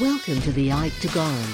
Welcome to the Octagon.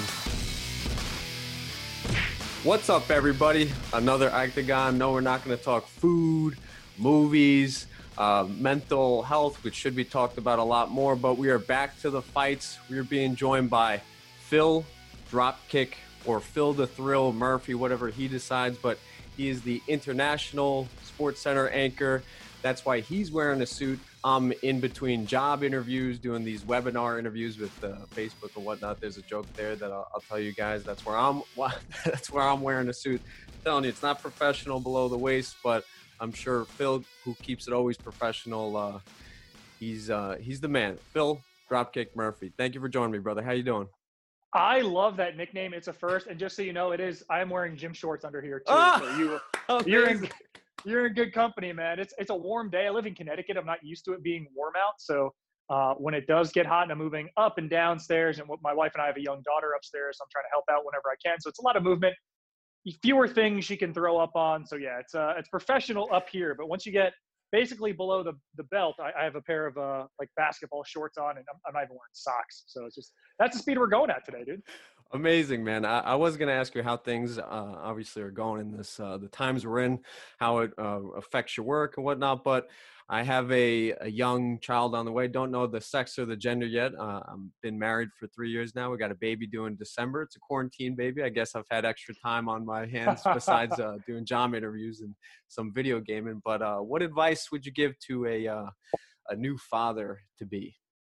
What's up, everybody? Another Octagon. No, we're not going to talk food, movies, mental health, which should be talked about a lot more, but we are back to the fights. We are being joined by Phil Dropkick or Phil the Thrill Murphy, whatever he decides, but he is the International Sports Center anchor. That's why he's wearing a suit. I'm in between job interviews, doing these webinar interviews with Facebook and whatnot. There's a joke there that I'll tell you guys. That's where I'm wearing a suit. I'm telling you, it's not professional below the waist, but I'm sure Phil, who keeps it always professional, he's the man. Phil Dropkick Murphy. Thank you for joining me, brother. How you doing? I love that nickname. It's a first, and just so you know, I am wearing gym shorts under here too. So you're in good company, man. It's a warm day. I live in Connecticut. I'm not used to it being warm out. So when it does get hot and I'm moving up and downstairs, and my wife and I have a young daughter upstairs, so I'm trying to help out whenever I can. So it's a lot of movement, fewer things she can throw up on. So yeah, it's professional up here. But once you get basically below the belt, I have a pair of like basketball shorts on, and I'm not even wearing socks. So it's just, that's the speed we're going at today, dude. Amazing, man. I was going to ask you how things obviously are going in this, the times we're in, how it affects your work and whatnot. But I have a young child on the way. Don't know the sex or the gender yet. I've been married for 3 years now. We got a baby due in December. It's a quarantine baby. I guess I've had extra time on my hands besides doing job interviews and some video gaming. But what advice would you give to a new father to be?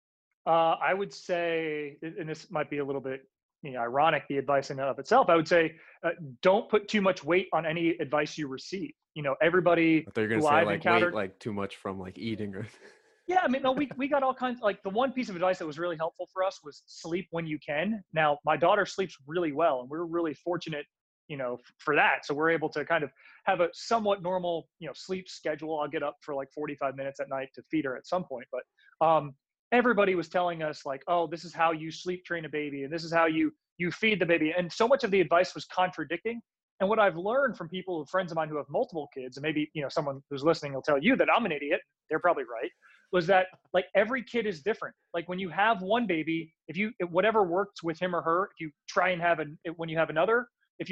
I would say, and this might be a little bit ironic, the advice in and of itself, I would say, don't put too much weight on any advice you receive. Everybody I thought you were going to say like weight, like too much from like eating or. Yeah, I mean, no, we got all kinds. Like the one piece of advice that was really helpful for us was sleep when you can. Now, my daughter sleeps really well, and we're really fortunate, for that. So we're able to kind of have a somewhat normal, sleep schedule. I'll get up for like 45 minutes at night to feed her at some point, but everybody was telling us like, oh, this is how you sleep train a baby, and this is how you feed the baby. And so much of the advice was contradicting. And what I've learned from friends of mine who have multiple kids, and maybe, someone who's listening will tell you that I'm an idiot, they're probably right, was that like every kid is different. Like when you have one baby, whatever works with him or her, if you try and when you have another,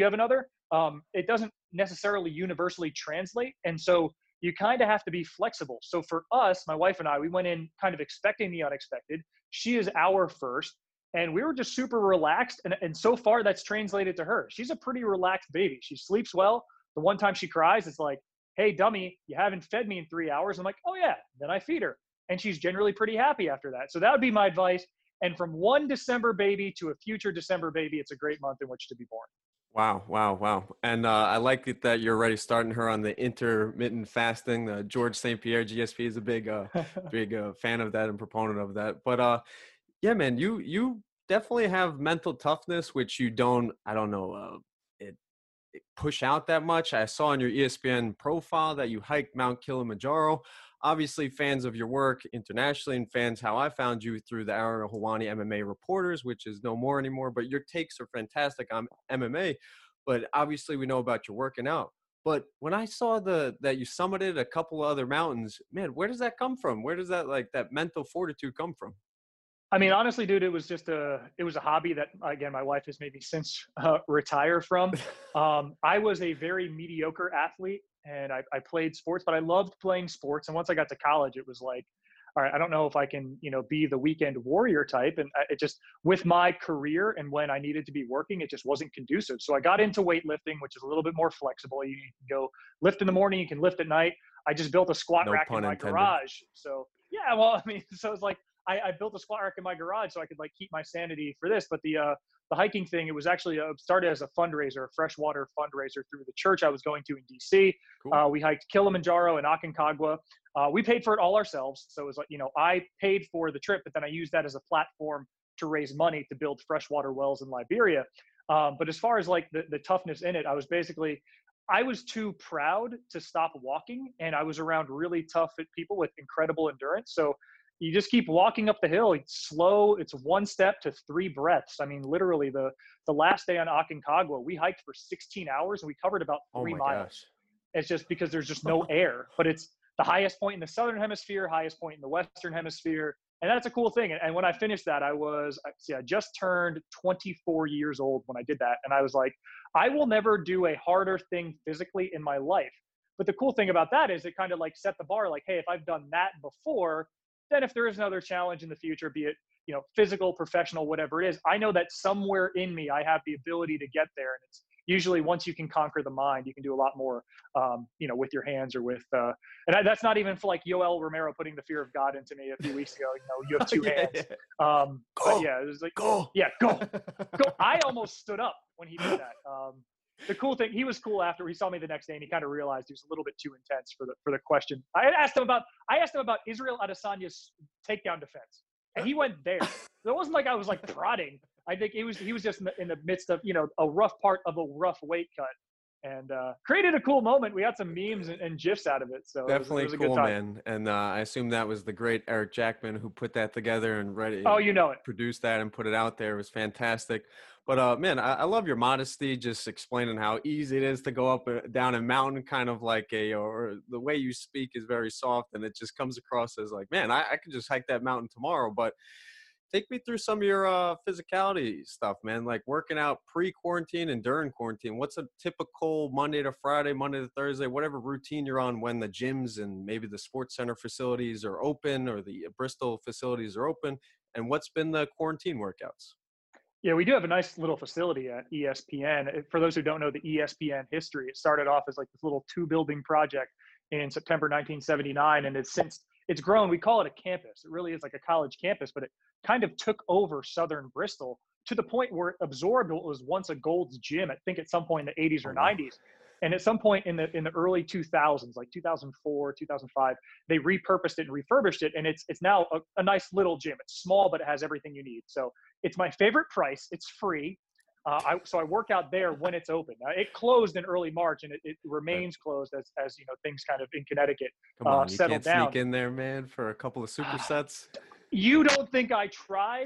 it doesn't necessarily universally translate. And so you kind of have to be flexible. So for us, my wife and I, we went in kind of expecting the unexpected. She is our first, and we were just super relaxed. And so far that's translated to her. She's a pretty relaxed baby. She sleeps well. The one time she cries, it's like, hey, dummy, you haven't fed me in 3 hours. I'm like, oh yeah. Then I feed her. And she's generally pretty happy after that. So that would be my advice. And from one December baby to a future December baby, it's a great month in which to be born. Wow. And I like it that you're already starting her on the intermittent fasting. George St. Pierre, GSP, is a big fan of that and proponent of that. But yeah, man, you definitely have mental toughness, which you don't, I don't know, it push out that much. I saw on your ESPN profile that you hiked Mount Kilimanjaro. Obviously fans of your work internationally, and fans how I found you through the Aaron Helwani MMA Reporters, which is no more anymore, but your takes are fantastic on MMA. But obviously we know about your working out. But when I saw that you summited a couple of other mountains, man, where does that come from? Where does that mental fortitude come from? I mean, honestly, dude, it was a hobby that, again, my wife has maybe since retired from. I was a very mediocre athlete, and I played sports, but I loved playing sports. And once I got to college, it was like, all right, I don't know if I can, be the weekend warrior type. And it just, with my career and when I needed to be working, it just wasn't conducive. So I got into weightlifting, which is a little bit more flexible. You can go lift in the morning, you can lift at night. I just built a squat rack in my garage. So yeah, well, I mean, so it's like, I built a squat rack in my garage so I could like keep my sanity for this. But the hiking thing, it was actually started as a fundraiser, a freshwater fundraiser through the church I was going to in DC. Cool. We hiked Kilimanjaro and Aconcagua. We paid for it all ourselves. So it was like, I paid for the trip, but then I used that as a platform to raise money to build freshwater wells in Liberia. But as far as like the toughness in it, I was too proud to stop walking, and I was around really tough people with incredible endurance. So you just keep walking up the hill. It's slow. It's one step to 3 breaths. I mean, literally the last day on Aconcagua, we hiked for 16 hours and we covered about 3 miles. Gosh. It's just because there's just no air, but it's the highest point in the Southern Hemisphere, highest point in the Western Hemisphere. And that's a cool thing. And when I finished that, I just turned 24 years old when I did that. And I was like, I will never do a harder thing physically in my life. But the cool thing about that is it kind of like set the bar like, hey, if I've done that before, then if there is another challenge in the future, be it, physical, professional, whatever it is, I know that somewhere in me, I have the ability to get there. And it's usually once you can conquer the mind, you can do a lot more, with your hands or with, that's not even for like Yoel Romero putting the fear of God into me a few weeks ago. You have two hands. But yeah, it was like, go. Yeah, go. I almost stood up when he did that. The cool thing, he was cool after he saw me the next day, and he kind of realized he was a little bit too intense for the question. I asked him about Israel Adesanya's takedown defense, and he went there. So it wasn't like I was like prodding. I think he was just in the midst of a rough part of a rough weight cut, and created a cool moment. We got some memes and gifs out of it. So definitely it was a cool, good time. man. And I assume that was the great Eric Jackman who put that together and read it. Oh, you know it. Produced that and put it out there. It was fantastic. But man, I love your modesty, just explaining how easy it is to go up down a mountain, kind of like or the way you speak is very soft, and it just comes across as like, man, I could just hike that mountain tomorrow. But take me through some of your physicality stuff, man, like working out pre-quarantine and during quarantine. What's a typical Monday to Friday, Monday to Thursday, whatever routine you're on when the gyms and maybe the sports center facilities are open or the Bristol facilities are open? And what's been the quarantine workouts? Yeah, we do have a nice little facility at ESPN. For those who don't know the ESPN history, it started off as like this little 2-building project in September 1979, and it's grown. We call it a campus. It really is like a college campus, but it kind of took over Southern Bristol to the point where it absorbed what was once a Gold's Gym, I think at some point in the 80s or 90s. And at some point in the early 2000s, like 2004, 2005, they repurposed it and refurbished it. And it's now a nice little gym. It's small, but it has everything you need. So it's my favorite price. It's free. So I work out there when it's open. It closed in early March, and it remains closed as things kind of in Connecticut Come on, you settle can't down. sneak in there, man, for a couple of supersets. You don't think I tried?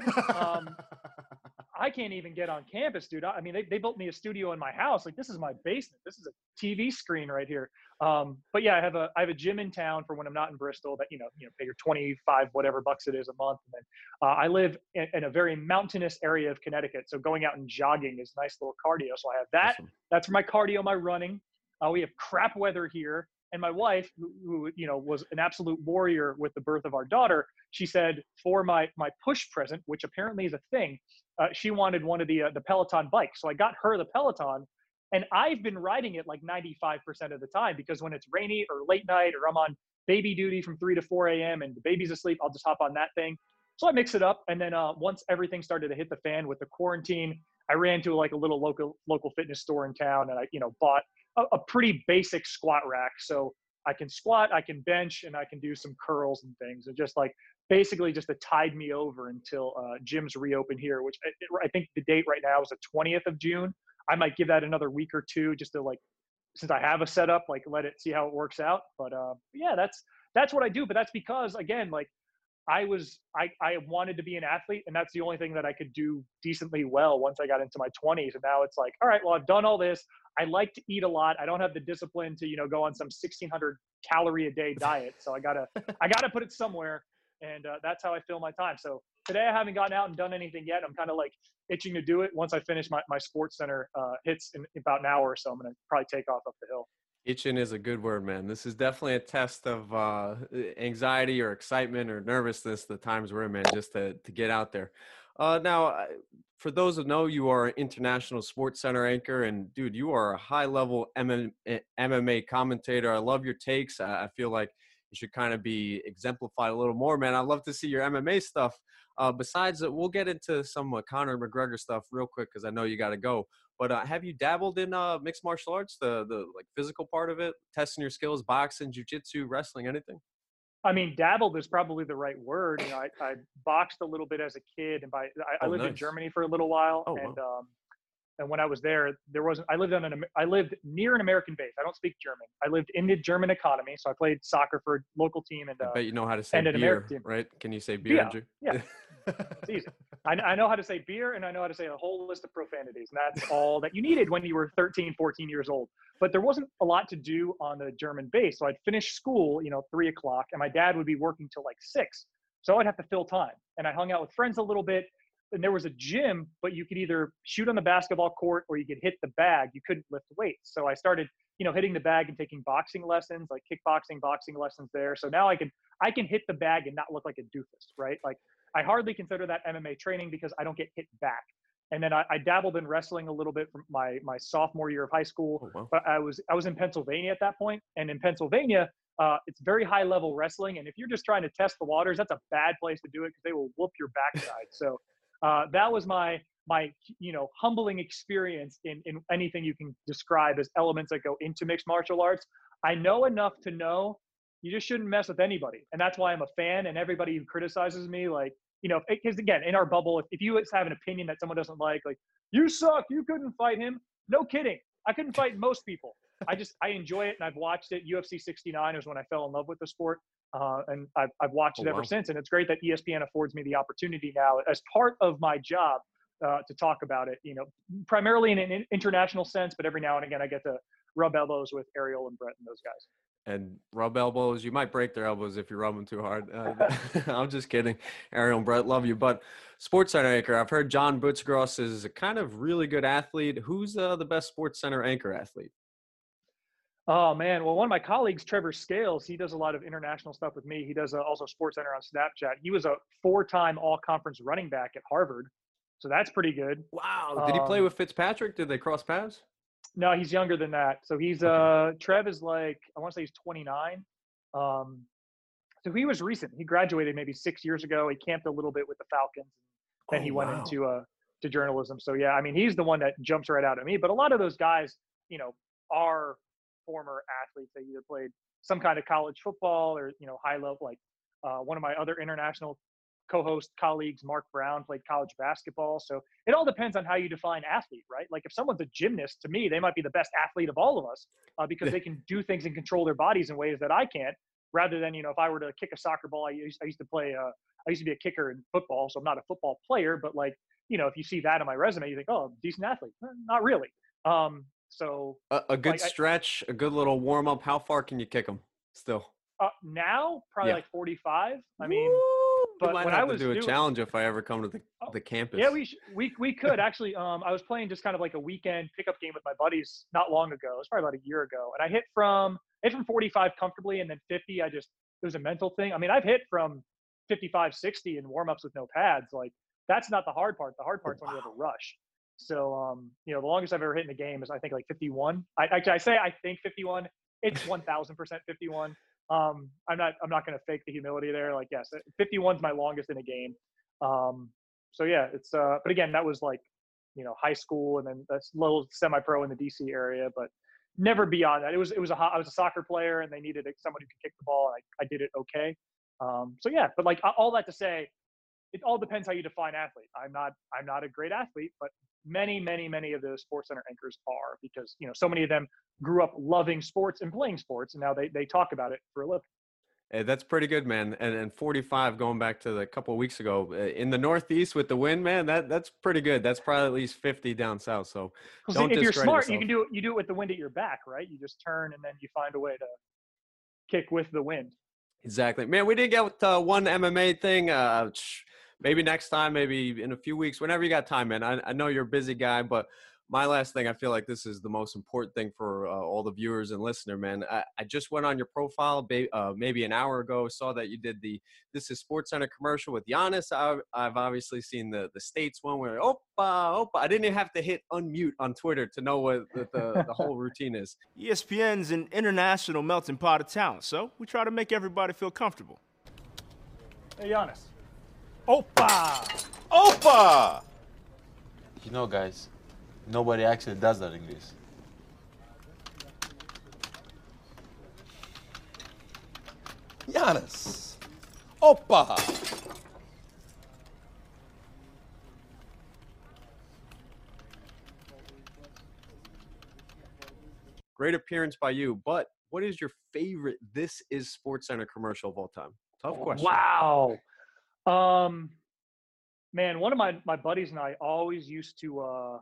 I can't even get on campus, dude. I mean, they built me a studio in my house. Like, this is my basement. This is a TV screen right here. But yeah, I have a gym in town for when I'm not in Bristol that, pay your 25 whatever bucks it is a month. And then I live in a very mountainous area of Connecticut. So going out and jogging is nice little cardio. So I have that. Awesome. That's for my cardio, my running. We have crap weather here. And my wife, who was an absolute warrior with the birth of our daughter, she said for my push present, which apparently is a thing, she wanted one of the Peloton bikes. So I got her the Peloton, and I've been riding it like 95% of the time, because when it's rainy or late night or I'm on baby duty from 3 to 4 a.m. and the baby's asleep, I'll just hop on that thing. So I mix it up. And then once everything started to hit the fan with the quarantine, I ran to like a little local fitness store in town, and I bought a pretty basic squat rack. So I can squat, I can bench, and I can do some curls and things. And just like basically just to tide me over until gyms reopen here, which I think the date right now is the 20th of June. I might give that another week or two just to like, since I have a setup, like let it see how it works out. But yeah, that's what I do. But that's because, again, like I wanted to be an athlete, and that's the only thing that I could do decently well once I got into my 20s. And now it's like, all right, well, I've done all this. I like to eat a lot. I don't have the discipline to, go on some 1,600 calorie a day diet. So I gotta put it somewhere. And that's how I fill my time. So today I haven't gotten out and done anything yet. I'm kind of like itching to do it. Once I finish my sports center hits in about an hour or so, I'm going to probably take off up the hill. Itching is a good word, man. This is definitely a test of anxiety or excitement or nervousness, the times we're in, man, just to get out there. Now, for those who know, you are an international sports center anchor, and dude, you are a high-level MMA commentator. I love your takes. I feel like you should kind of be exemplified a little more, man. I'd love to see your MMA stuff. Besides, we'll get into some Conor McGregor stuff real quick, because I know you got to go. But have you dabbled in mixed martial arts, the like physical part of it, testing your skills, boxing, jiu-jitsu, wrestling, anything? I mean, dabbled is probably the right word. I boxed a little bit as a kid, and I lived in Germany for a little while, and when I was there, I lived near an American base. I don't speak German. I lived in the German economy, so I played soccer for a local team, and I bet you know how to say beer, right? Can you say beer? Yeah. It's easy. I know how to say beer, and I know how to say a whole list of profanities, and that's all that you needed when you were 13, 14 years old. But there wasn't a lot to do on the German base. So I'd finish school, 3 o'clock, and my dad would be working till like 6. So I'd have to fill time. And I hung out with friends a little bit. And there was a gym, but you could either shoot on the basketball court or you could hit the bag. You couldn't lift weights. So I started, hitting the bag and taking boxing lessons, like kickboxing, boxing lessons there. So now I can hit the bag and not look like a doofus, right? Like I hardly consider that MMA training because I don't get hit back. And then I dabbled in wrestling a little bit from my sophomore year of high school. Oh, wow. But I was in Pennsylvania at that point, and in Pennsylvania, it's very high level wrestling. And if you're just trying to test the waters, that's a bad place to do it because they will whoop your backside. So that was my humbling experience in anything you can describe as elements that go into mixed martial arts. I know enough to know you just shouldn't mess with anybody, and that's why I'm a fan. And everybody who criticizes me, like, because again, in our bubble, if you have an opinion that someone doesn't like you suck, you couldn't fight him. No kidding, I couldn't fight most people. I enjoy it, and I've watched it. UFC 69 was when I fell in love with the sport. And I've watched it ever since. And it's great that ESPN affords me the opportunity now as part of my job to talk about it, primarily in an international sense, but every now and again I get to rub elbows with Ariel and Brett and those guys. And rub elbows. You might break their elbows if you rub them too hard. I'm just kidding. Ariel and Brett, love you. But SportsCenter anchor, I've heard John Butzgross is a kind of really good athlete. Who's the best SportsCenter anchor athlete? Oh man, well, one of my colleagues, Trevor Scales, he does a lot of international stuff with me. He does also SportsCenter on Snapchat. He was a 4-time All-Conference running back at Harvard, so that's pretty good. Wow, did he play with Fitzpatrick? Did they cross paths? No, he's younger than that. So he's Trev is like, I want to say he's 29. So he was recent. He graduated maybe 6 years ago. He camped a little bit with the Falcons, and then he went into to journalism. So yeah, I mean, he's the one that jumps right out at me. But a lot of those guys, are former athletes. They either played some kind of college football or high level. Like one of my other international co-host colleagues, Mark Brown, played college basketball. So it all depends on how you define athlete, right? Like if someone's a gymnast, to me, they might be the best athlete of all of us because they can do things and control their bodies in ways that I can't. Rather than if I were to kick a soccer ball, I used to play. I used to be a kicker in football, so I'm not a football player. But like if you see that on my resume, you think, oh, decent athlete. Not really. So a good stretch, a good little warm up. How far can you kick them still? Now probably like 45. I mean, but when I was doing a challenge if I ever come to the campus. Yeah, we could actually. I was playing just kind of like a weekend pickup game with my buddies not long ago. It was probably about a year ago, and I hit from 45 comfortably, and then 50. It was a mental thing. I mean, I've hit from 55, 60 in warm ups with no pads. Like that's not the hard part. The hard part's when you have a rush. So, the longest I've ever hit in a game is I think like 51. I think 51. It's 1000% 51. I'm not going to fake the humility there. Like, yes, 51 is my longest in a game. So yeah, it's, but again, that was like, high school and then that's little semi-pro in the DC area, but never beyond that. I was a soccer player and they needed someone who could kick the ball. And I did it okay. So yeah, but like all that to say, it all depends how you define athlete. I'm not a great athlete, but many of the SportsCenter anchors are because, so many of them grew up loving sports and playing sports. And now they talk about it for a living. Hey, that's pretty good, man. And 45 going back to the couple of weeks ago in the Northeast with the wind, man, that's pretty good. That's probably at least 50 down south. So if you're smart, you do it with the wind at your back, right? You just turn and then you find a way to kick with the wind. Exactly, man. We didn't get one MMA thing. Maybe next time, maybe in a few weeks, whenever you got time, man. I know you're a busy guy, but my last thing, I feel like this is the most important thing for all the viewers and listener, man. I just went on your profile maybe an hour ago, saw that you did This is SportsCenter commercial with Giannis. I've obviously seen the States one where, Opa. I didn't even have to hit unmute on Twitter to know what the whole routine is. ESPN's an international melting pot of talent, so we try to make everybody feel comfortable. Hey, Giannis. Opa! Guys, nobody actually does that in English. Giannis. Opa! Great appearance by you, but what is your favorite This is SportsCenter commercial of all time? Tough question. Wow. Man, one of my buddies and I always used to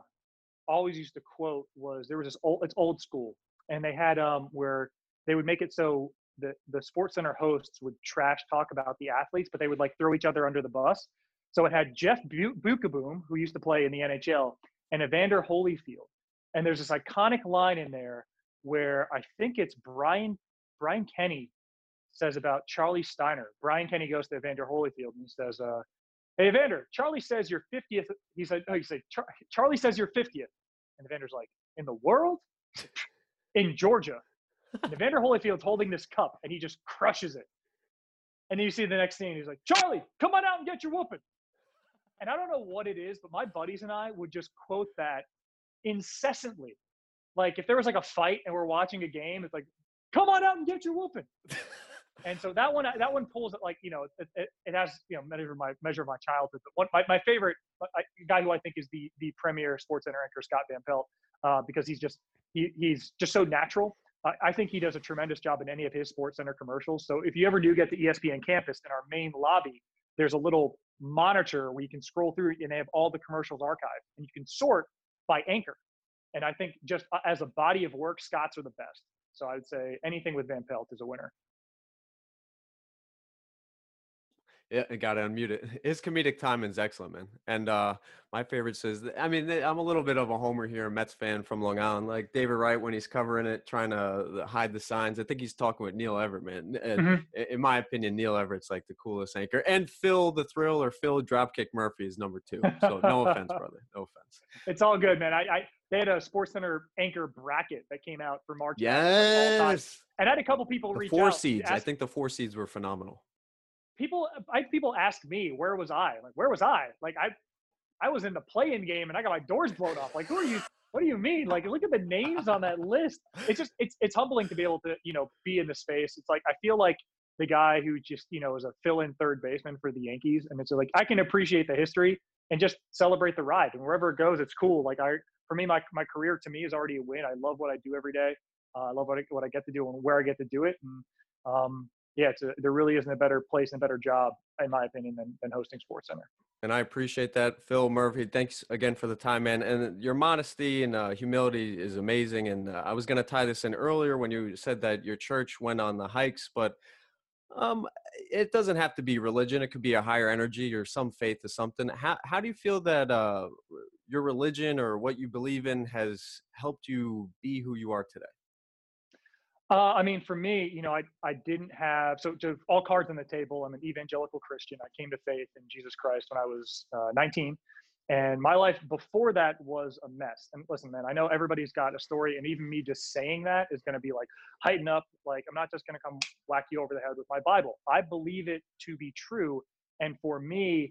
quote was, there was it's old school, and they had where they would make it so the Sports Center hosts would trash talk about the athletes, but they would like throw each other under the bus. So it had Jeff Bukaboom, who used to play in the NHL, and Evander Holyfield. And there's this iconic line in there where I think it's Brian Kenny says about Charlie Steiner. Brian Kenny goes to Evander Holyfield and he says, "Hey Evander, Charlie says you're 50th." He said, "Charlie says you're 50th." And Evander's like, "In the world?" "In Georgia." And Evander Holyfield's holding this cup and he just crushes it. And then you see the next scene, he's like, "Charlie, come on out and get your whooping." And I don't know what it is, but my buddies and I would just quote that incessantly. Like if there was like a fight and we're watching a game, it's like, "Come on out and get your whooping." And so that one pulls it, like, it has, measure of my childhood. But my favorite guy who I think is the premier Sports Center anchor, Scott Van Pelt, because he's just so natural. I think he does a tremendous job in any of his Sports Center commercials. So if you ever do get to ESPN campus, in our main lobby, there's a little monitor where you can scroll through and they have all the commercials archived and you can sort by anchor. And I think just as a body of work, Scott's are the best. So I would say anything with Van Pelt is a winner. Yeah, I got to unmute it. His comedic timing's excellent, man. And my favorite says, I mean, I'm a little bit of a homer here, a Mets fan from Long Island. Like David Wright, when he's covering it, trying to hide the signs. I think he's talking with Neil Everett, man. And in my opinion, Neil Everett's like the coolest anchor. And Phil the Thrill, or Phil Dropkick Murphy, is number 2. So no offense, brother. No offense. It's all good, man. They had a Sports Center anchor bracket that came out for March. Yes. And I had a couple people reach out. 4 seeds. I think the 4 seeds were phenomenal. People ask me, where was I? Like, where was I? Like, I was in the play-in game and I got my doors blown off. Like, who are you? What do you mean? Like, look at the names on that list. It's just, it's humbling to be able to, be in the space. It's like, I feel like the guy who just, is a fill-in third baseman for the Yankees. And it's like, I can appreciate the history and just celebrate the ride. And wherever it goes, it's cool. Like for me, my career to me is already a win. I love what I do every day. I love what I get to do and where I get to do it. And, yeah, there really isn't a better place and a better job, in my opinion, than hosting Sports Center. And I appreciate that, Phil Murphy. Thanks again for the time, man. And your modesty and humility is amazing. And I was going to tie this in earlier when you said that your church went on the hikes, but it doesn't have to be religion. It could be a higher energy or some faith or something. How do you feel that your religion or what you believe in has helped you be who you are today? I mean, for me, I didn't have, so to all cards on the table, I'm an evangelical Christian. I came to faith in Jesus Christ when I was 19. And my life before that was a mess. And listen, man, I know everybody's got a story. And even me just saying that is going to be like, heighten up. Like, I'm not just going to come whack you over the head with my Bible. I believe it to be true. And for me,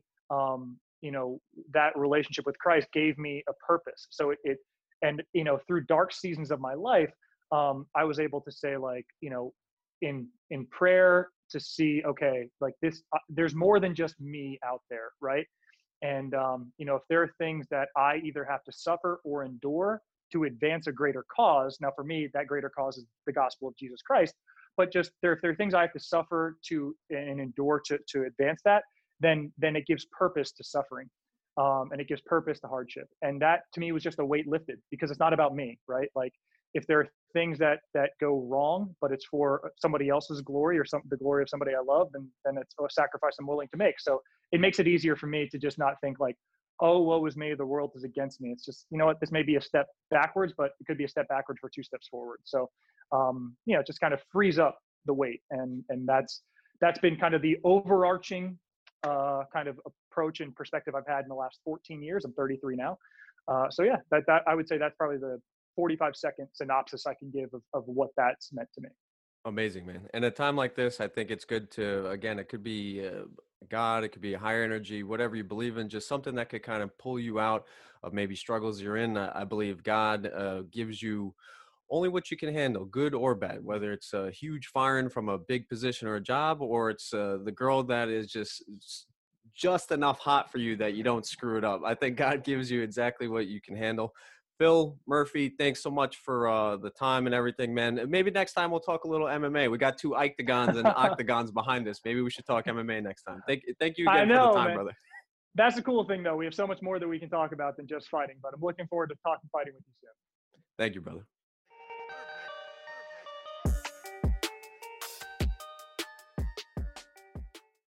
that relationship with Christ gave me a purpose. So through dark seasons of my life, I was able to say, like, in prayer, to see, okay, like this, there's more than just me out there, right? And, if there are things that I either have to suffer or endure to advance a greater cause, now for me, that greater cause is the gospel of Jesus Christ, but just if there are things I have to suffer to and endure to advance that, then it gives purpose to suffering. And it gives purpose to hardship. And that to me was just a weight lifted, because it's not about me, right? Like, if there are things that go wrong, but it's for somebody else's glory or the glory of somebody I love, then it's a sacrifice I'm willing to make. So it makes it easier for me to just not think like, oh, woe is me, the world is against me. It's just, this may be a step backwards, but it could be a step backwards for 2 steps forward. So, it just kind of frees up the weight. And that's been kind of the overarching kind of approach and perspective I've had in the last 14 years. I'm 33 now. So yeah, that I would say that's probably the 45-second synopsis I can give of what that's meant to me. Amazing, man. And at a time like this, I think it's good to, again, it could be God, it could be a higher energy, whatever you believe in, just something that could kind of pull you out of maybe struggles you're in. I believe God gives you only what you can handle, good or bad, whether it's a huge firing from a big position or a job, or it's the girl that is just enough hot for you that you don't screw it up. I think God gives you exactly what you can handle. Phil Murphy, thanks so much for the time and everything, man. Maybe next time we'll talk a little MMA. We got 2 octagons and octagons behind us. Maybe we should talk MMA next time. Thank you again for the time, man. Brother. That's the cool thing, though. We have so much more that we can talk about than just fighting, but I'm looking forward to talking fighting with you soon. Thank you, brother.